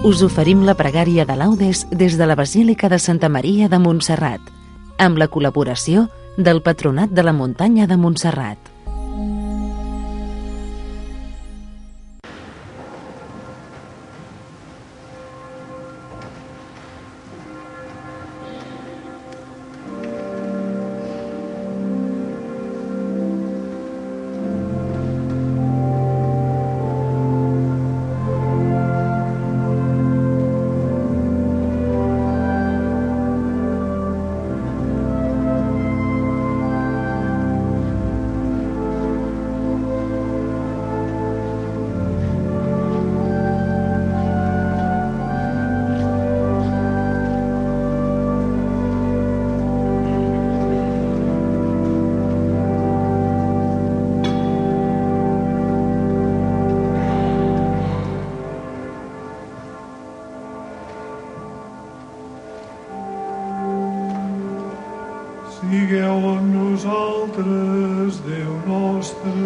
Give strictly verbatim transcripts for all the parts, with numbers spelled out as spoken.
us oferim la pregària de laudes des de la Basílica de Santa Maria de Montserrat, amb la col·laboració del Patronat de la Muntanya de Montserrat. Sigueu amb nosaltres, Déu nostre.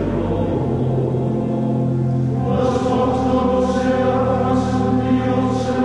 Dios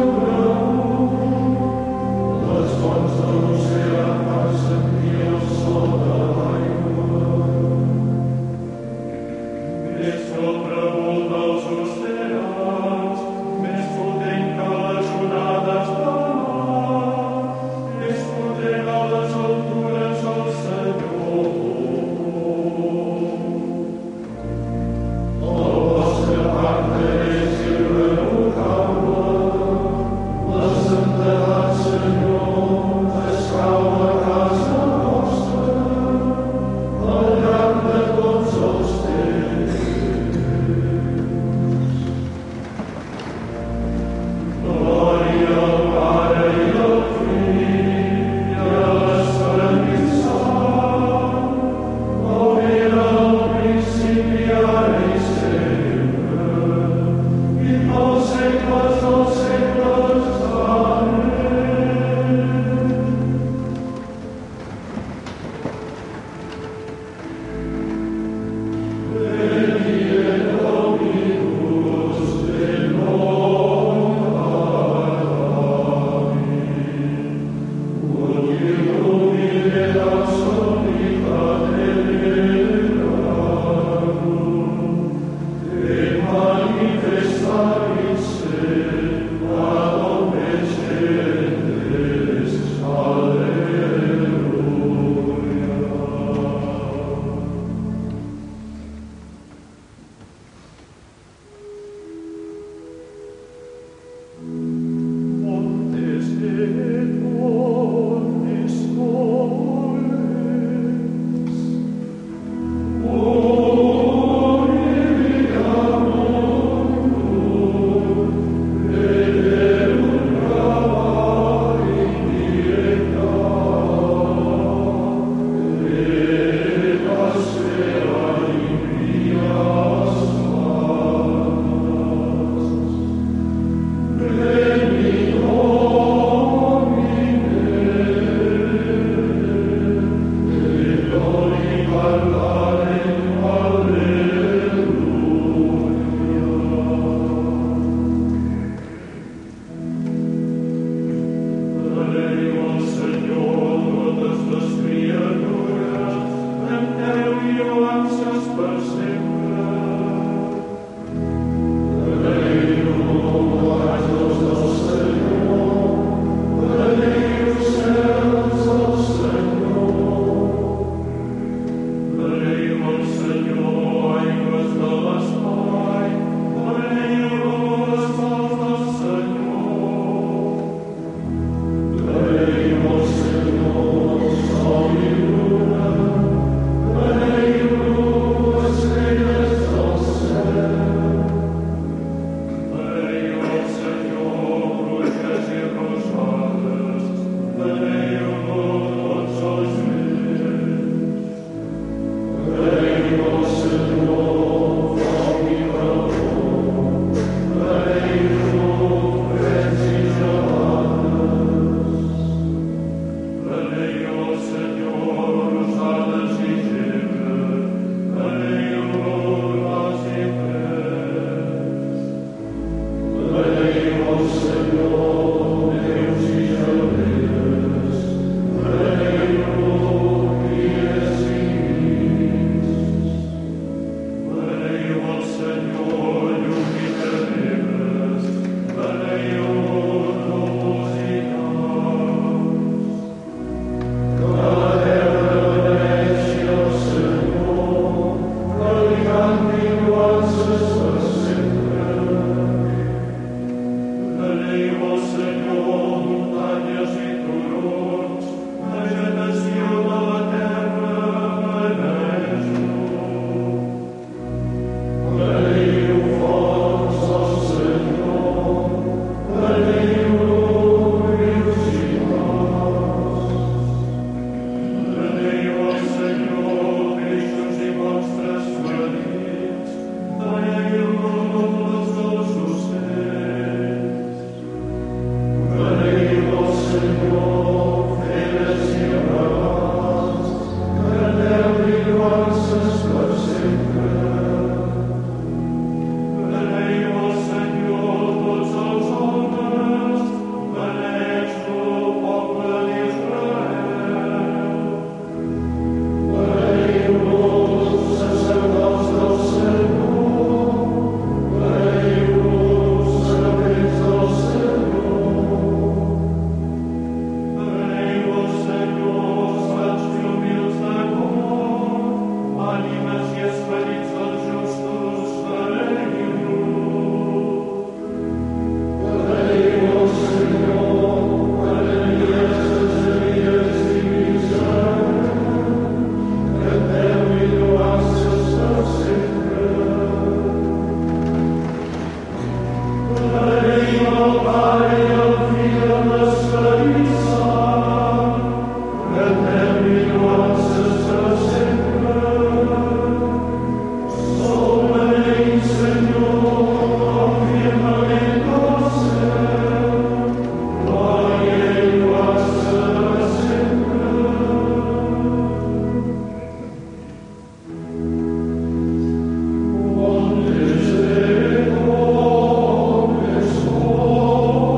Oh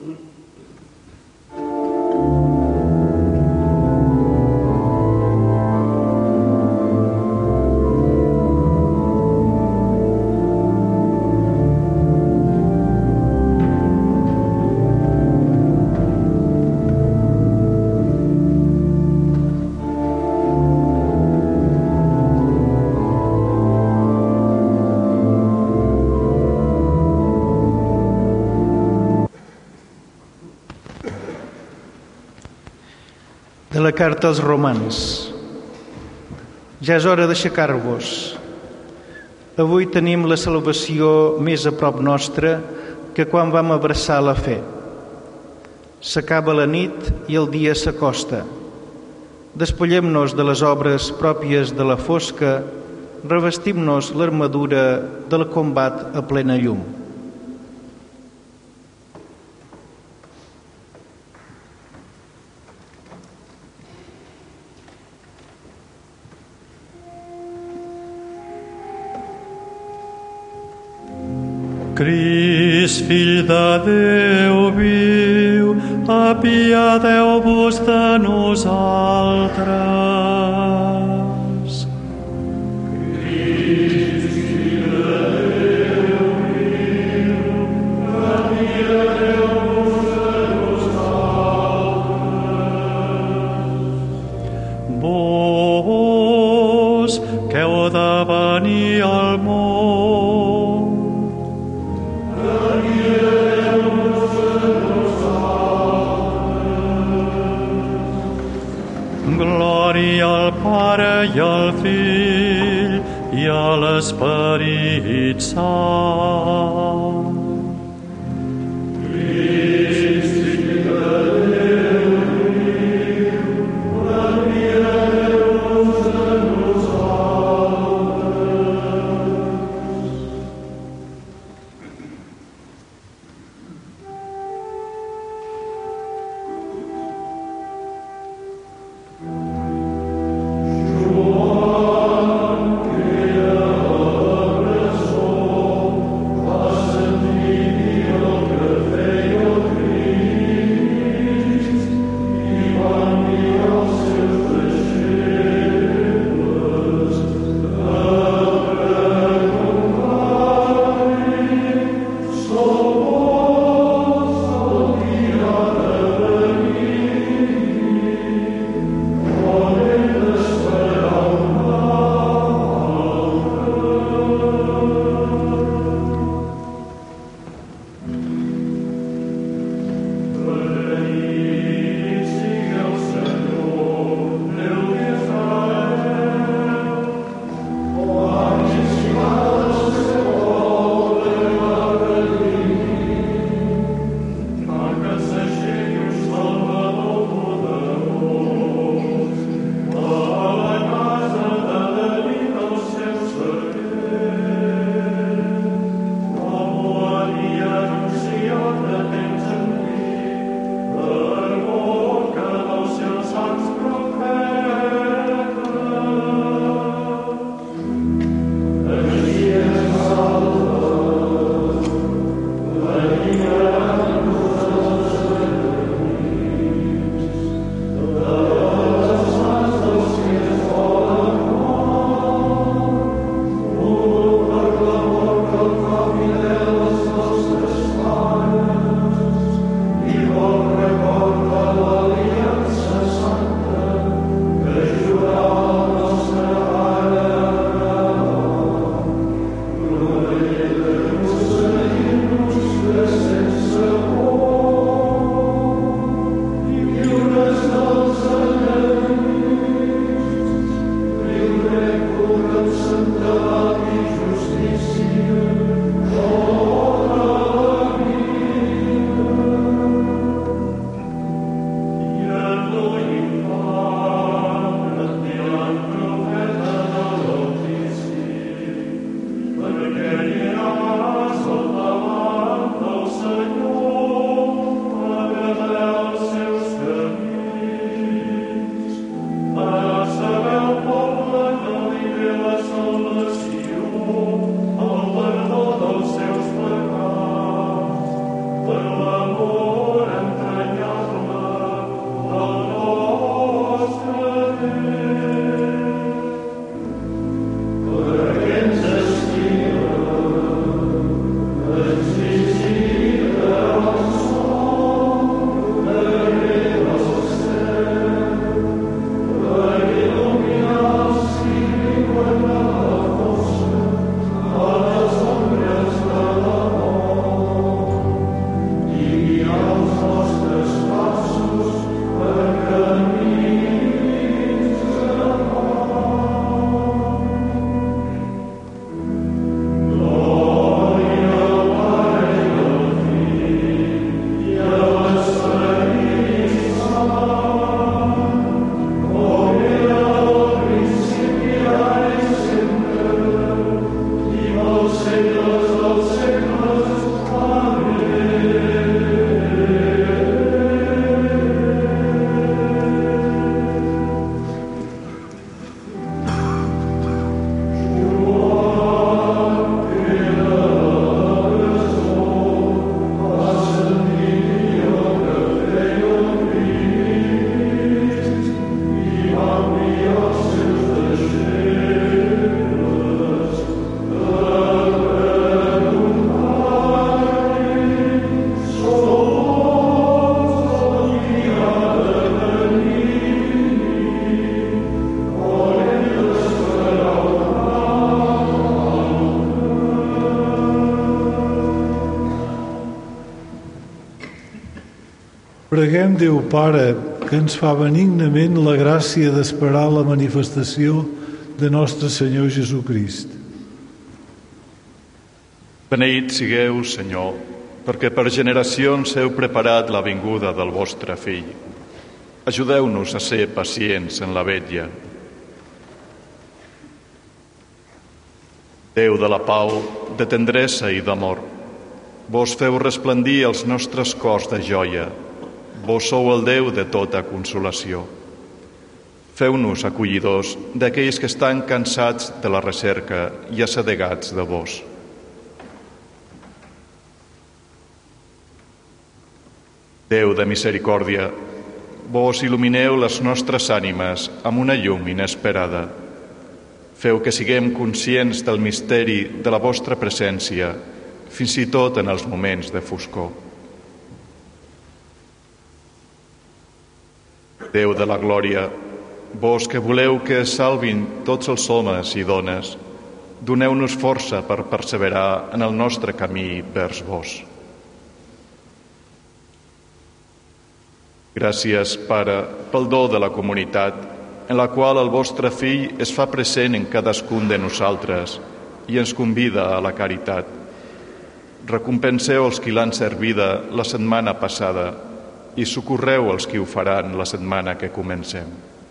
De la carta als romans. Ja és hora d'aixecar-vos. Avui tenim la salvació més a prop nostra que quan vam abraçar la fe. S'acaba la nit i el dia s'acosta. Despullem-nos de les obres pròpies de la fosca, revestim-nos l'armadura del combat a plena llum. Crist, fill de Déu viu, apiadeu-vos de nosaltres. Crist, fill de Déu viu, apiadeu-vos de nosaltres. Vos, que heu de venir al món, glòria al Pare i al Fill i a l'Esperit Sant. Crist, fill de Déu viu, apiadeu-vos de nosaltres. Joan, que a la presó va ser Preguem Déu Pare, que ens fa benignament la gràcia d'esperar la manifestació de nostre Senyor Jesucrist. Beneït sigueu, Senyor, perquè per generacions heu preparat la vinguda del vostre Fill. Ajudeu-nos a ser pacients en la vetlla. Déu de la pau, de tendresa i d'amor, vos feu resplendir els nostres cors de joia. Vos sou el Déu de tota consolació. Feu-nos acollidors d'aquells que estan cansats de la recerca i assedegats de vos. Déu de misericòrdia, vos il·lumineu les nostres ànimes amb una llum inesperada. Feu que siguem conscients del misteri de la vostra presència, fins i tot en els moments de foscor. Déu de la glòria, vos que voleu que es salvin tots els homes i dones, doneu-nos força per perseverar en el nostre camí vers vos. Gràcies, Pare, pel do de la comunitat, en la qual el vostre Fill es fa present en cadascun de nosaltres i ens convida a la caritat. Recompenseu els qui l'han servida la setmana passada i socorreu els qui ho faran la setmana que comencem.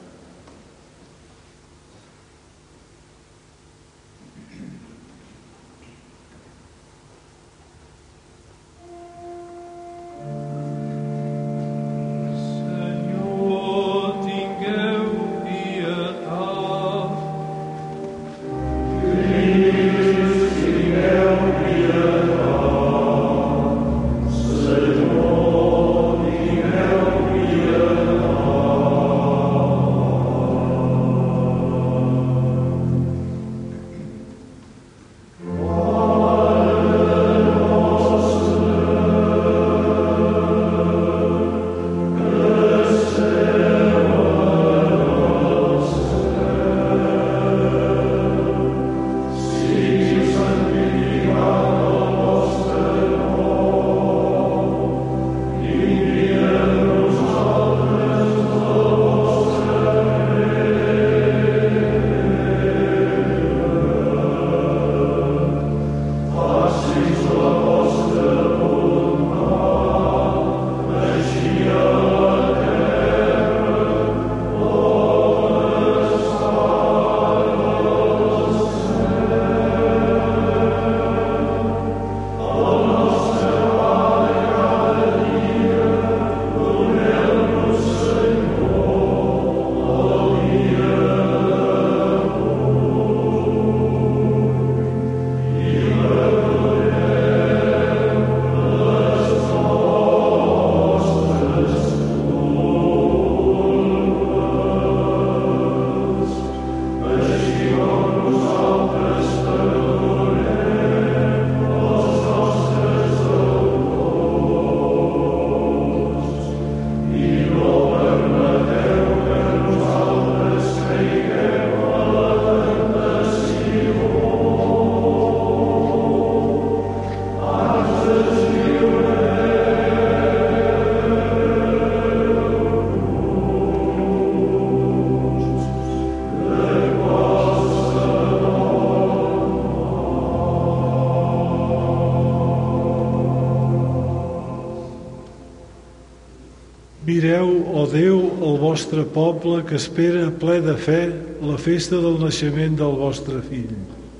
Mireu, ó Déu, el vostre poble que espera ple de fe la festa del naixement del vostre Fill.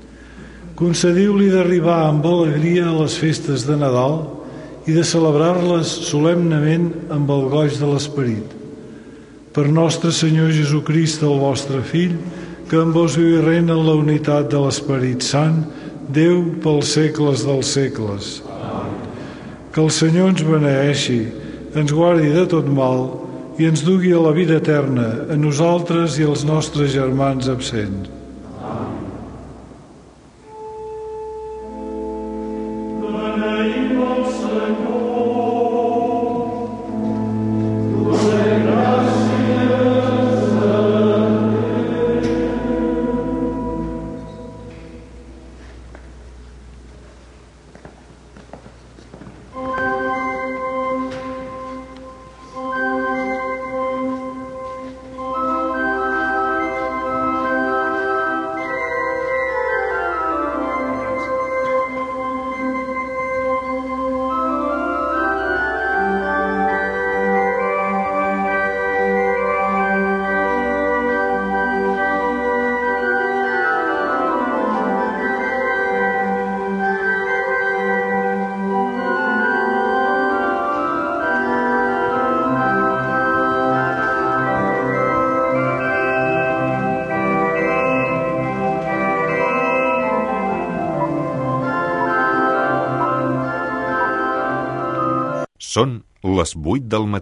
Concediu-li d'arribar amb alegria a les festes de Nadal i de celebrar-les solemnement amb el goig de l'Esperit. Per nostre Senyor Jesucrist, el vostre Fill, que amb vos viu i reina en la unitat de l'Esperit Sant, Déu pels segles dels segles. Que el Senyor ens beneeixi, ens guardi de tot mal i ens dugui a la vida eterna, a nosaltres i als nostres germans absents. les vuit del matí.